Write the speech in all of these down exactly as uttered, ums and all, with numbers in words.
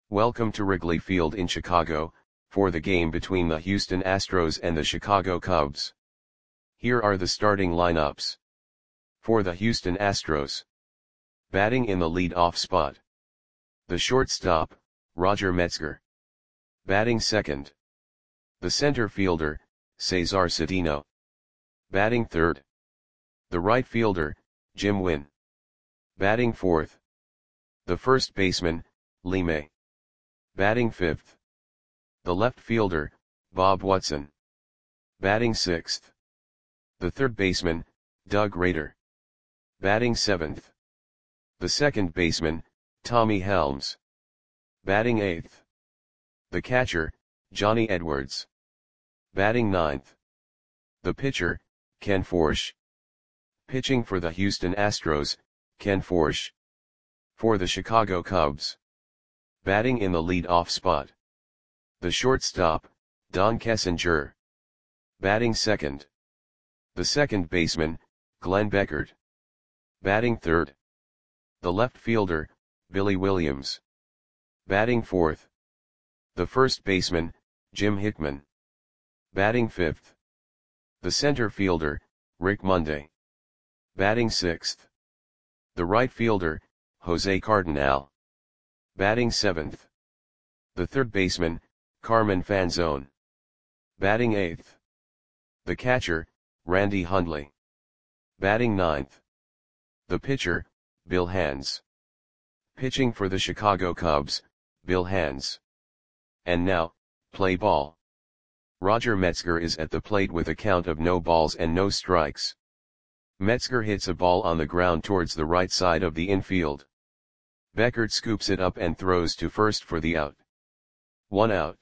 Welcome to Wrigley Field in Chicago, for the game between the Houston Astros and the Chicago Cubs. Here are the starting lineups. For the Houston Astros. Batting in the lead-off spot. The shortstop, Roger Metzger. Batting second. The center fielder, Cesar Cedeno. Batting third. The right fielder, Jim Wynn. Batting fourth. The first baseman, Lee May. Batting fifth. The left fielder, Bob Watson. Batting sixth. The third baseman, Doug Rader. Batting seventh. The second baseman, Tommy Helms. Batting eighth. The catcher, Johnny Edwards. Batting ninth. The pitcher, Ken Forsch. Pitching for the Houston Astros, Ken Forsch. For the Chicago Cubs. Batting in the lead-off spot. The shortstop, Don Kessinger. Batting second. The second baseman, Glenn Beckert. Batting third. The left fielder, Billy Williams. Batting fourth. The first baseman, Jim Hickman. Batting fifth. The center fielder, Rick Monday. Batting sixth. The right fielder, Jose Cardinal. Batting seventh. The third baseman, Carmen Fanzone. Batting eighth. The catcher, Randy Hundley. Batting ninth. The pitcher, Bill Hands. Pitching for the Chicago Cubs, Bill Hands. And now, play ball. Roger Metzger is at the plate with a count of no balls and no strikes. Metzger hits a ball on the ground towards the right side of the infield. Beckert scoops it up and throws to first for the out. One out.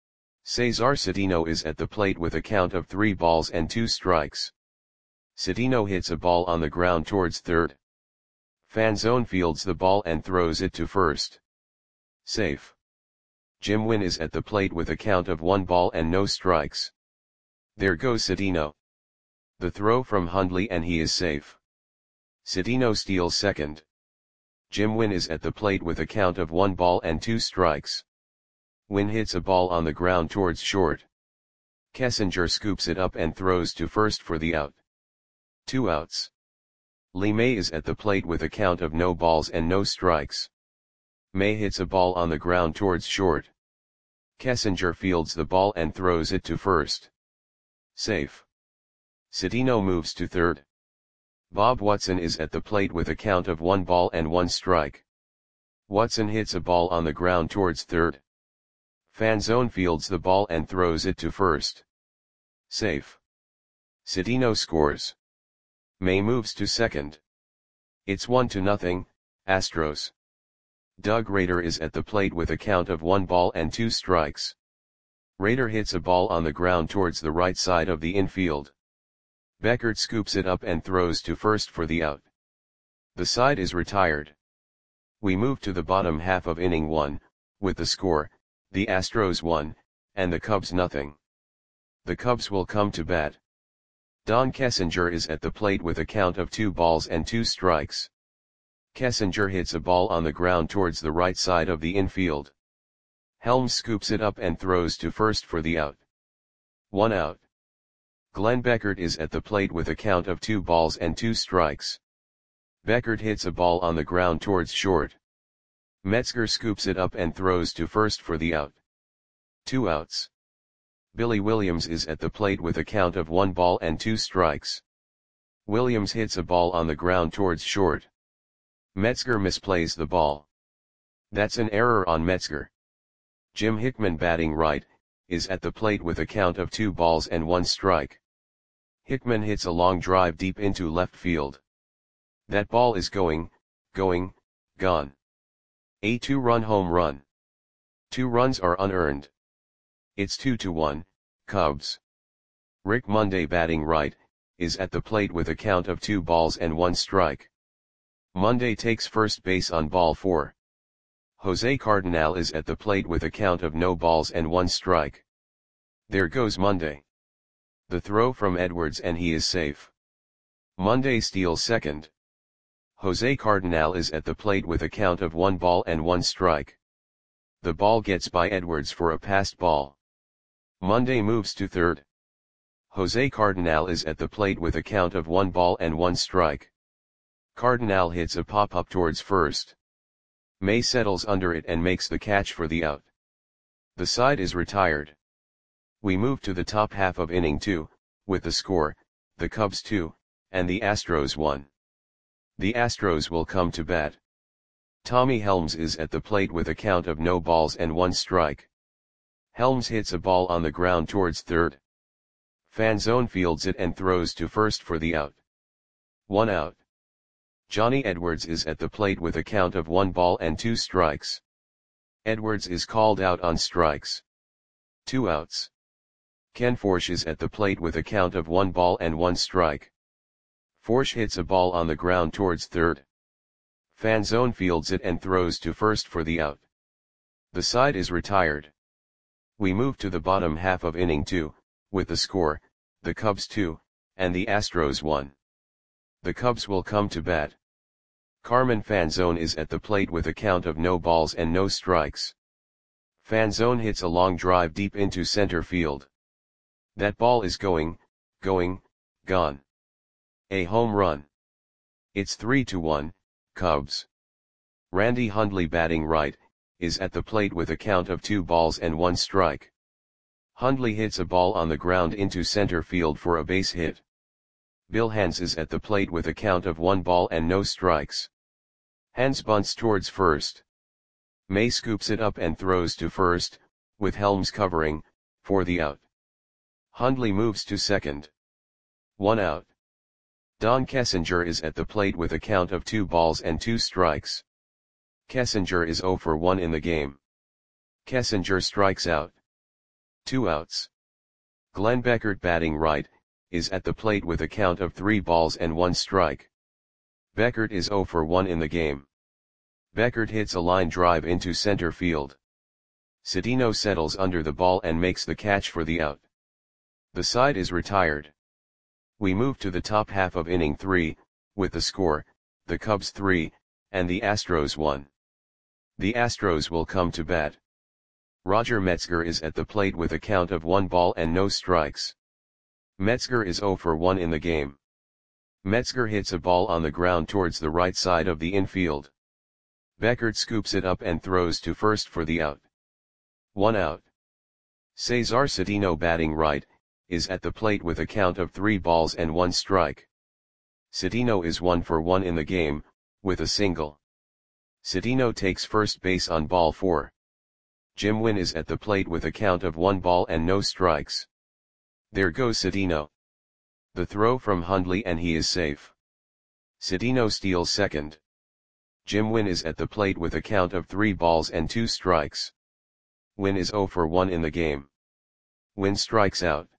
Cesar Cedeno is at the plate with a count of three balls and two strikes. Cedeno hits a ball on the ground towards third. Fanzone fields the ball and throws it to first. Safe. Jim Wynn is at the plate with a count of one ball and no strikes. There goes Cedeno. The throw from Hundley and he is safe. Cedeno steals second. Jim Wynn is at the plate with a count of one ball and two strikes. Wynn hits a ball on the ground towards short. Kessinger scoops it up and throws to first for the out. Two outs. Lee May is at the plate with a count of no balls and no strikes. May hits a ball on the ground towards short. Kessinger fields the ball and throws it to first. Safe. Cedeno moves to third. Bob Watson is at the plate with a count of one ball and one strike. Watson hits a ball on the ground towards third. Fanzone fields the ball and throws it to first. Safe. Cedeno scores. May moves to second. It's one to nothing, Astros. Doug Rader is at the plate with a count of one ball and two strikes. Rader hits a ball on the ground towards the right side of the infield. Beckert scoops it up and throws to first for the out. The side is retired. We move to the bottom half of inning one, with the score, the Astros one, and the Cubs nothing. The Cubs will come to bat. Don Kessinger is at the plate with a count of two balls and two strikes. Kessinger hits a ball on the ground towards the right side of the infield. Helms scoops it up and throws to first for the out. One out. Glenn Beckert is at the plate with a count of two balls and two strikes. Beckert hits a ball on the ground towards short. Metzger scoops it up and throws to first for the out. Two outs. Billy Williams is at the plate with a count of one ball and two strikes. Williams hits a ball on the ground towards short. Metzger misplays the ball. That's an error on Metzger. Jim Hickman, batting right, is at the plate with a count of two balls and one strike. Hickman hits a long drive deep into left field. That ball is going, going, gone. A two-run home run. Two runs are unearned. It's two to one, Cubs. Rick Monday, batting right, is at the plate with a count of two balls and one strike. Monday takes first base on ball four. Jose Cardinal is at the plate with a count of no balls and one strike. There goes Monday. The throw from Edwards and he is safe. Monday steals second. Jose Cardinal is at the plate with a count of one ball and one strike. The ball gets by Edwards for a passed ball. Monday moves to third. Jose Cardenal is at the plate with a count of one ball and one strike. Cardenal hits a pop-up towards first. May settles under it and makes the catch for the out. The side is retired. We move to the top half of inning two, with the score, the Cubs two, and the Astros one. The Astros will come to bat. Tommy Helms is at the plate with a count of no balls and one strike. Helms hits a ball on the ground towards third. Fanzone fields it and throws to first for the out. One out. Johnny Edwards is at the plate with a count of one ball and two strikes. Edwards is called out on strikes. Two outs. Ken Forsch is at the plate with a count of one ball and one strike. Forsch hits a ball on the ground towards third. Fanzone fields it and throws to first for the out. The side is retired. We move to the bottom half of inning two, with the score, the Cubs two, and the Astros one. The Cubs will come to bat. Carmen Fanzone is at the plate with a count of no balls and no strikes. Fanzone hits a long drive deep into center field. That ball is going, going, gone. A home run. It's three to one, Cubs. Randy Hundley, batting right, is at the plate with a count of two balls and one strike. Hundley hits a ball on the ground into center field for a base hit. Bill Hands is at the plate with a count of one ball and no strikes. Hands bunts towards first. May scoops it up and throws to first, with Helms covering, for the out. Hundley moves to second. One out. Don Kessinger is at the plate with a count of two balls and two strikes. Kessinger is zero for one in the game. Kessinger strikes out. Two outs. Glenn Beckert, batting right, is at the plate with a count of three balls and one strike. Beckert is zero for one in the game. Beckert hits a line drive into center field. Cedeno settles under the ball and makes the catch for the out. The side is retired. We move to the top half of inning three, with the score, the Cubs three, and the Astros one. The Astros will come to bat. Roger Metzger is at the plate with a count of one ball and no strikes. Metzger is zero for one in the game. Metzger hits a ball on the ground towards the right side of the infield. Beckert scoops it up and throws to first for the out. One out. Cesar Cedeno, batting right, is at the plate with a count of three balls and one strike. Cedeno is one for one in the game, with a single. Cedeno takes first base on ball four. Jim Wynn is at the plate with a count of one ball and no strikes. There goes Cedeno. The throw from Hundley and he is safe. Cedeno steals second. Jim Wynn is at the plate with a count of three balls and two strikes. Wynn is zero for one in the game. Wynn strikes out.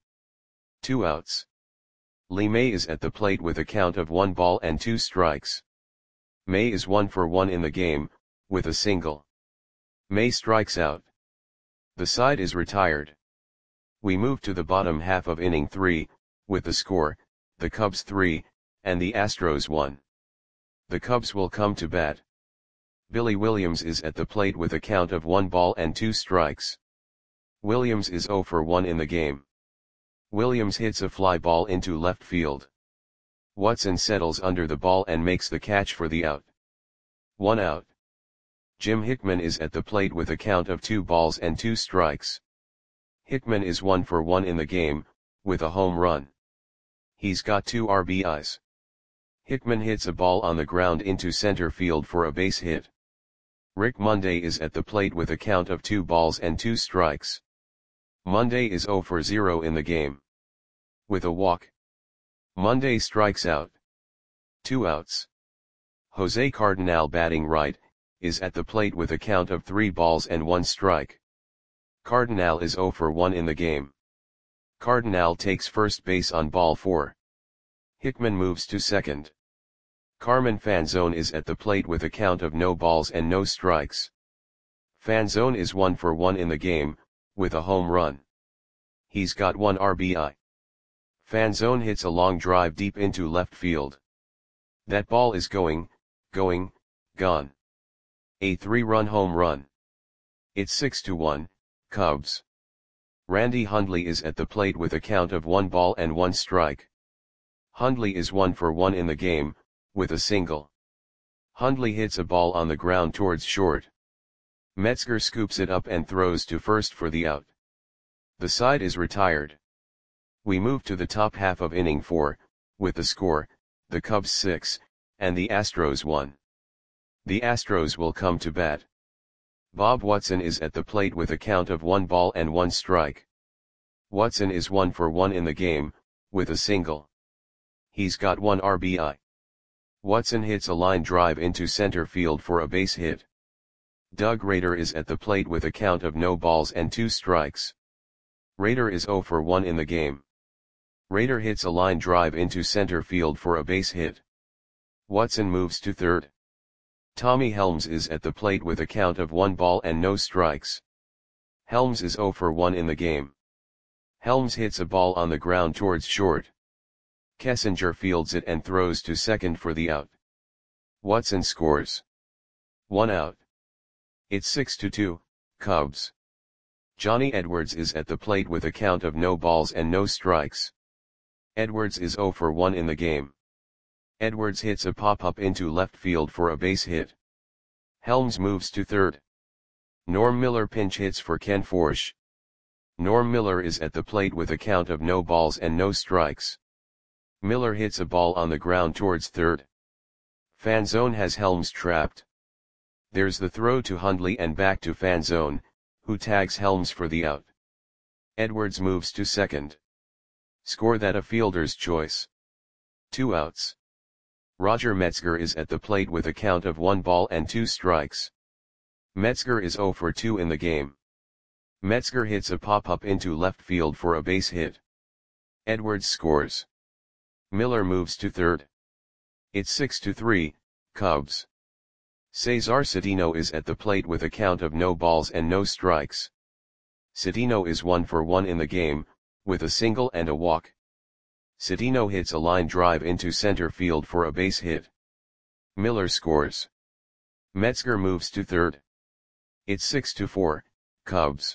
Two outs. Lee May is at the plate with a count of one ball and two strikes. May is one for one in the game, with a single. May strikes out. The side is retired. We move to the bottom half of inning three, with the score, the Cubs three, and the Astros one. The Cubs will come to bat. Billy Williams is at the plate with a count of one ball and two strikes. Williams is zero for one in the game. Williams hits a fly ball into left field. Watson settles under the ball and makes the catch for the out. One out. Jim Hickman is at the plate with a count of two balls and two strikes. Hickman is one for one in the game, with a home run. He's got two R B Is. Hickman hits a ball on the ground into center field for a base hit. Rick Monday is at the plate with a count of two balls and two strikes. Monday is zero for zero in the game. With a walk. Monday strikes out. Two outs. Jose Cardenal, batting right, is at the plate with a count of three balls and one strike. Cardenal is zero for one in the game. Cardenal takes first base on ball four. Hickman moves to second. Carmen Fanzone is at the plate with a count of no balls and no strikes. Fanzone is one for one in the game, with a home run. He's got one R B I. Fanzone hits a long drive deep into left field. That ball is going, going, gone. A three-run home run. It's six to one, Cubs. Randy Hundley is at the plate with a count of one ball and one strike. Hundley is one for one in the game, with a single. Hundley hits a ball on the ground towards short. Metzger scoops it up and throws to first for the out. The side is retired. We move to the top half of inning four, with the score, the Cubs six, and the Astros one. The Astros will come to bat. Bob Watson is at the plate with a count of one ball and one strike. Watson is one for one in the game, with a single. He's got one R B I. Watson hits a line drive into center field for a base hit. Doug Rader is at the plate with a count of no balls and two strikes. Rader is zero for one in the game. Rader hits a line drive into center field for a base hit. Watson moves to third. Tommy Helms is at the plate with a count of one ball and no strikes. Helms is zero for one in the game. Helms hits a ball on the ground towards short. Kessinger fields it and throws to second for the out. Watson scores. One out. It's six to two, Cubs. Johnny Edwards is at the plate with a count of no balls and no strikes. Edwards is zero for one in the game. Edwards hits a pop-up into left field for a base hit. Helms moves to third. Norm Miller pinch hits for Ken Forsch. Norm Miller is at the plate with a count of no balls and no strikes. Miller hits a ball on the ground towards third. Fanzone has Helms trapped. There's the throw to Hundley and back to Fanzone, who tags Helms for the out. Edwards moves to second. Score that a fielder's choice. Two outs. Roger Metzger is at the plate with a count of one ball and two strikes. Metzger is zero for two in the game. Metzger hits a pop-up into left field for a base hit. Edwards scores. Miller moves to third. It's six to three, Cubs. Cesar Cedeno is at the plate with a count of no balls and no strikes. Cedeno is one for one in the game, with a single and a walk. Cedeno hits a line drive into center field for a base hit. Miller scores. Metzger moves to third. It's six to four, Cubs.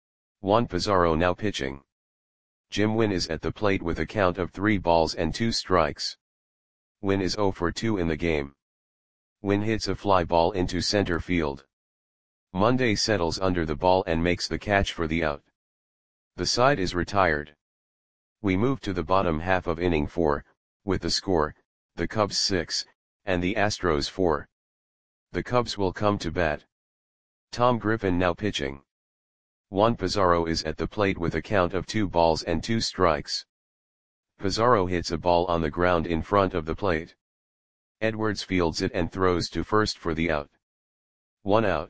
Juan Pizarro now pitching. Jim Wynn is at the plate with a count of three balls and two strikes. Wynn is zero for two in the game. Wynn hits a fly ball into center field. Monday settles under the ball and makes the catch for the out. The side is retired. We move to the bottom half of inning four, with the score, the Cubs six, and the Astros four. The Cubs will come to bat. Tom Griffin now pitching. Juan Pizarro is at the plate with a count of two balls and two strikes. Pizarro hits a ball on the ground in front of the plate. Edwards fields it and throws to first for the out. One out.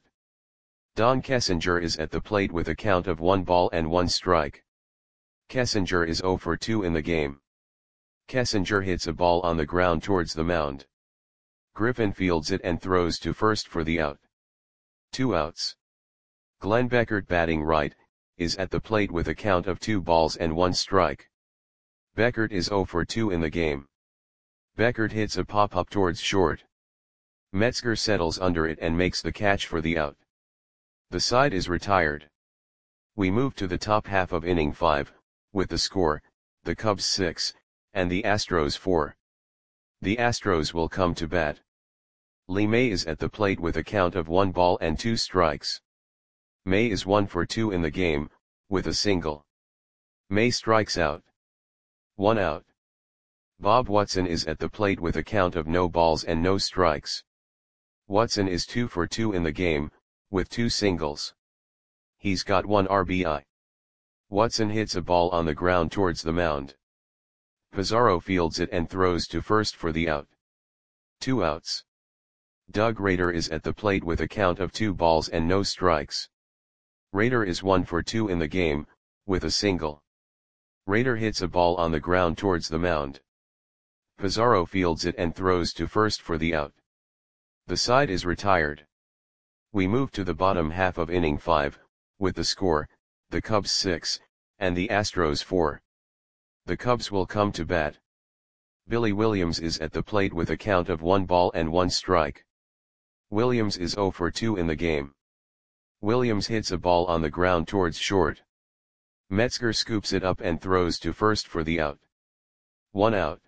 Don Kessinger is at the plate with a count of one ball and one strike. Kessinger is zero for two in the game. Kessinger hits a ball on the ground towards the mound. Griffin fields it and throws to first for the out. Two outs. Glenn Beckert batting right, is at the plate with a count of two balls and one strike. Beckert is zero for two in the game. Beckert hits a pop-up towards short. Metzger settles under it and makes the catch for the out. The side is retired. We move to the top half of inning five, with the score, the Cubs six, and the Astros four. The Astros will come to bat. Lee May is at the plate with a count of one ball and two strikes. May is one for two in the game, with a single. May strikes out. One out. Bob Watson is at the plate with a count of no balls and no strikes. Watson is two for two in the game, with two singles. He's got one R B I. Watson hits a ball on the ground towards the mound. Pizarro fields it and throws to first for the out. Two outs. Doug Rader is at the plate with a count of two balls and no strikes. Rader is one for two in the game, with a single. Rader hits a ball on the ground towards the mound. Pizarro fields it and throws to first for the out. The side is retired. We move to the bottom half of inning five, with the score, the Cubs six, and the Astros four. The Cubs will come to bat. Billy Williams is at the plate with a count of one ball and one strike. Williams is zero for two in the game. Williams hits a ball on the ground towards short. Metzger scoops it up and throws to first for the out. One out.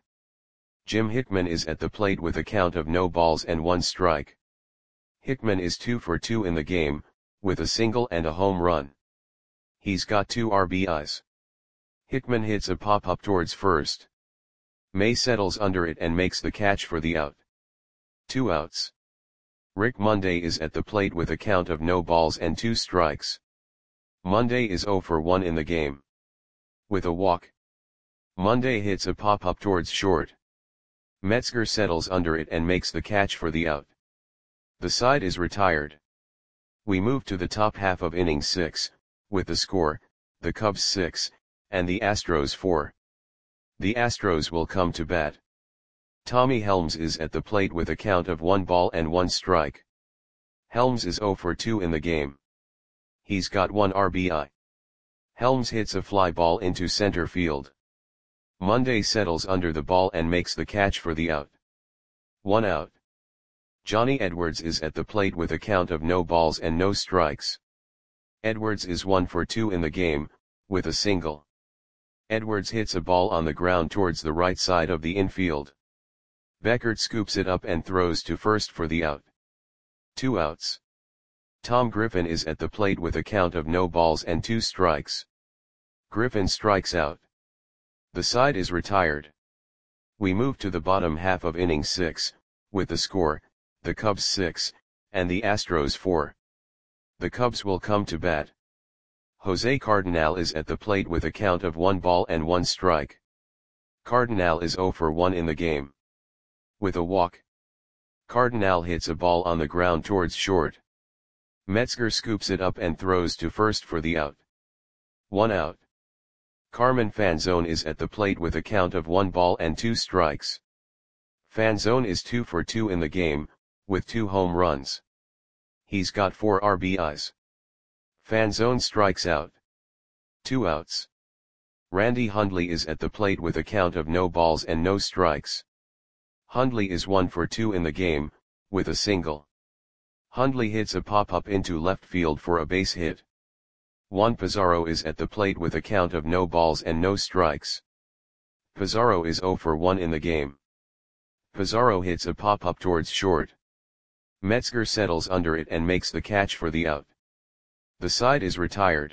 Jim Hickman is at the plate with a count of no balls and one strike. Hickman is two for two in the game, with a single and a home run. He's got two R B Is. Hickman hits a pop-up towards first. May settles under it and makes the catch for the out. Two outs. Rick Monday is at the plate with a count of no balls and two strikes. Monday is zero for one in the game. With a walk. Monday hits a pop-up towards short. Metzger settles under it and makes the catch for the out. The side is retired. We move to the top half of inning six, with the score, the Cubs six, and the Astros four. The Astros will come to bat. Tommy Helms is at the plate with a count of one ball and one strike. Helms is zero for two in the game. He's got one R B I. Helms hits a fly ball into center field. Monday settles under the ball and makes the catch for the out. One out. Johnny Edwards is at the plate with a count of no balls and no strikes. Edwards is one for two in the game, with a single. Edwards hits a ball on the ground towards the right side of the infield. Beckert scoops it up and throws to first for the out. Two outs. Tom Griffin is at the plate with a count of no balls and two strikes. Griffin strikes out. The side is retired. We move to the bottom half of inning six, with the score, the Cubs six, and the Astros four. The Cubs will come to bat. Jose Cardinal is at the plate with a count of one ball and one strike. Cardinal is zero for one in the game. With a walk. Cardinal hits a ball on the ground towards short. Metzger scoops it up and throws to first for the out. One out. Carmen Fanzone is at the plate with a count of one ball and two strikes. Fanzone is two for two in the game, with two home runs. He's got four R B Is. Fanzone strikes out. Two outs. Randy Hundley is at the plate with a count of no balls and no strikes. Hundley is one for two in the game, with a single. Hundley hits a pop-up into left field for a base hit. Juan Pizarro is at the plate with a count of no balls and no strikes. Pizarro is zero for one in the game. Pizarro hits a pop-up towards short. Metzger settles under it and makes the catch for the out. The side is retired.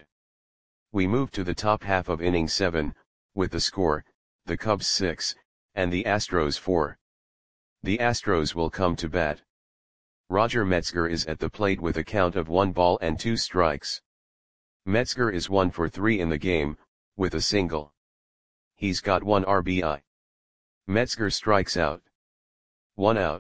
We move to the top half of inning seven, with the score, the Cubs six, and the Astros four. The Astros will come to bat. Roger Metzger is at the plate with a count of one ball and two strikes. Metzger is one for three in the game, with a single. He's got one R B I. Metzger strikes out. One out.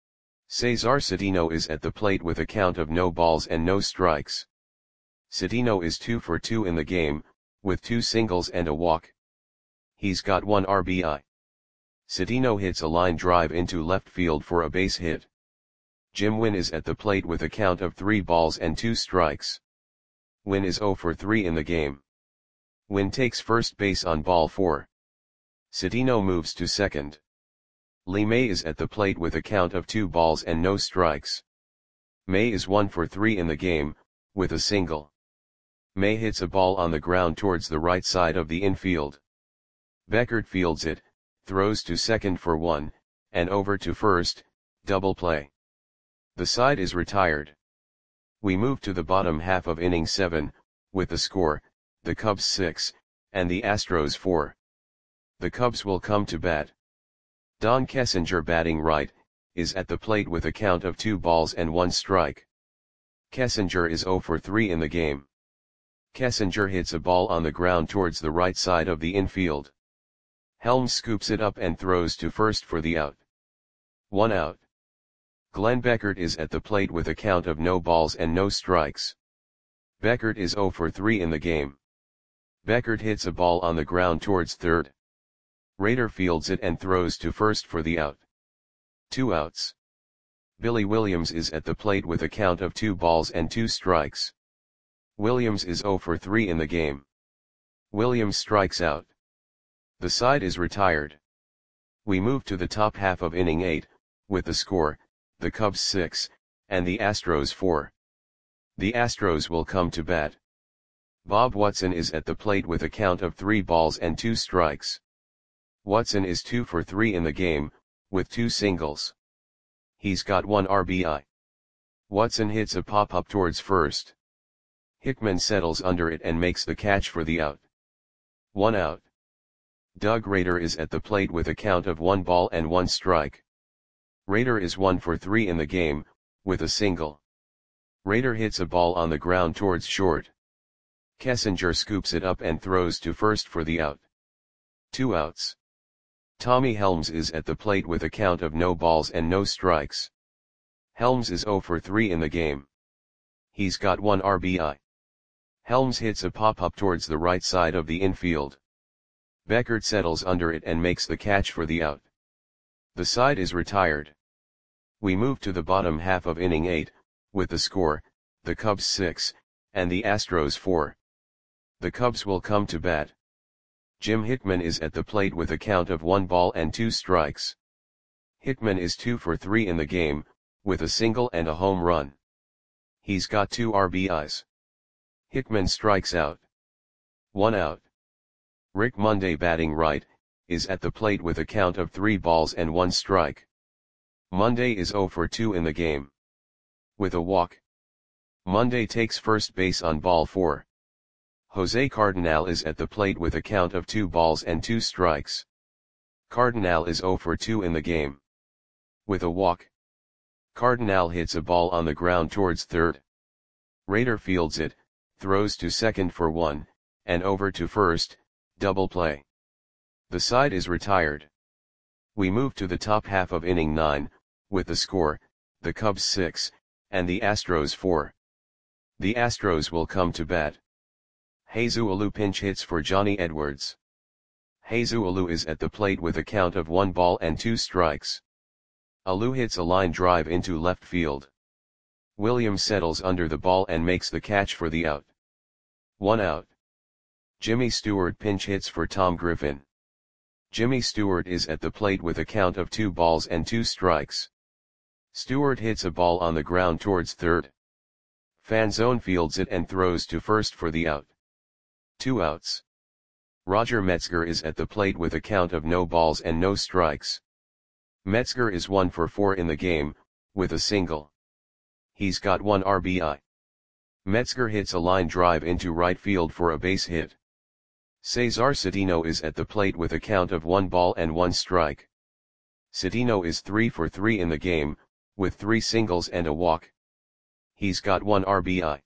Cesar Cedeno is at the plate with a count of no balls and no strikes. Cedeno is two for two in the game, with two singles and a walk. He's got one R B I. Cedeno hits a line drive into left field for a base hit. Jim Wynn is at the plate with a count of three balls and two strikes. Wynn is zero for three in the game. Wynn takes first base on ball four. Cedeno moves to second. Lee May is at the plate with a count of two balls and no strikes. May is one for three in the game, with a single. May hits a ball on the ground towards the right side of the infield. Beckert fields it, throws to second for one, and over to first, double play. The side is retired. We move to the bottom half of inning seven, with the score, the Cubs six, and the Astros four. The Cubs will come to bat. Don Kessinger, batting right, is at the plate with a count of two balls and one strike. Kessinger is zero for three in the game. Kessinger hits a ball on the ground towards the right side of the infield. Helms scoops it up and throws to first for the out. One out. Glenn Beckert is at the plate with a count of no balls and no strikes. Beckert is zero for three in the game. Beckert hits a ball on the ground towards third. Rader fields it and throws to first for the out. Two outs. Billy Williams is at the plate with a count of two balls and two strikes. Williams is zero for three in the game. Williams strikes out. The side is retired. We move to the top half of inning eight, with the score, the Cubs six, and the Astros four. The Astros will come to bat. Bob Watson is at the plate with a count of three balls and two strikes. Watson is two for three in the game, with two singles. He's got one R B I. Watson hits a pop-up towards first. Hickman settles under it and makes the catch for the out. One out. Doug Rader is at the plate with a count of one ball and one strike. Rader is one for three in the game, with a single. Rader hits a ball on the ground towards short. Kessinger scoops it up and throws to first for the out. Two outs. Tommy Helms is at the plate with a count of no balls and no strikes. Helms is zero for three in the game. He's got one R B I. Helms hits a pop-up towards the right side of the infield. Beckert settles under it and makes the catch for the out. The side is retired. We move to the bottom half of inning eight, with the score, the Cubs six, and the Astros four. The Cubs will come to bat. Jim Hickman is at the plate with a count of one ball and two strikes. Hickman is two for three in the game, with a single and a home run. He's got two R B Is. Hickman strikes out. One out. Rick Monday, batting right, is at the plate with a count of three balls and one strike. Monday is zero for two in the game. With a walk. Monday takes first base on ball four. Jose Cardinal is at the plate with a count of two balls and two strikes. Cardinal is zero for two in the game. With a walk. Cardinal hits a ball on the ground towards third. Rader fields it, throws to second for one, and over to first, double play. The side is retired. We move to the top half of inning nine, with the score, the Cubs six, and the Astros four. The Astros will come to bat. Jesus Alou pinch hits for Johnny Edwards. Jesus Alou is at the plate with a count of one ball and two strikes. Alou hits a line drive into left field. Williams settles under the ball and makes the catch for the out. One out. Jimmy Stewart pinch hits for Tom Griffin. Jimmy Stewart is at the plate with a count of two balls and two strikes. Stewart hits a ball on the ground towards third. Fanzone fields it and throws to first for the out. Two outs. Roger Metzger is at the plate with a count of no balls and no strikes. Metzger is one for four in the game, with a single. He's got one R B I. Metzger hits a line drive into right field for a base hit. Cesar Cedeno is at the plate with a count of one ball and one strike. Cedeno is three for three in the game, with three singles and a walk. He's got one R B I.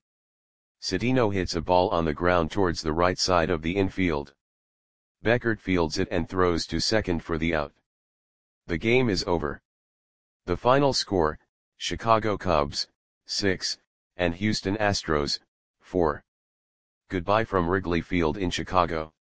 Cedeno hits a ball on the ground towards the right side of the infield. Beckert fields it and throws to second for the out. The game is over. The final score, Chicago Cubs, six, and Houston Astros, four. Goodbye from Wrigley Field in Chicago.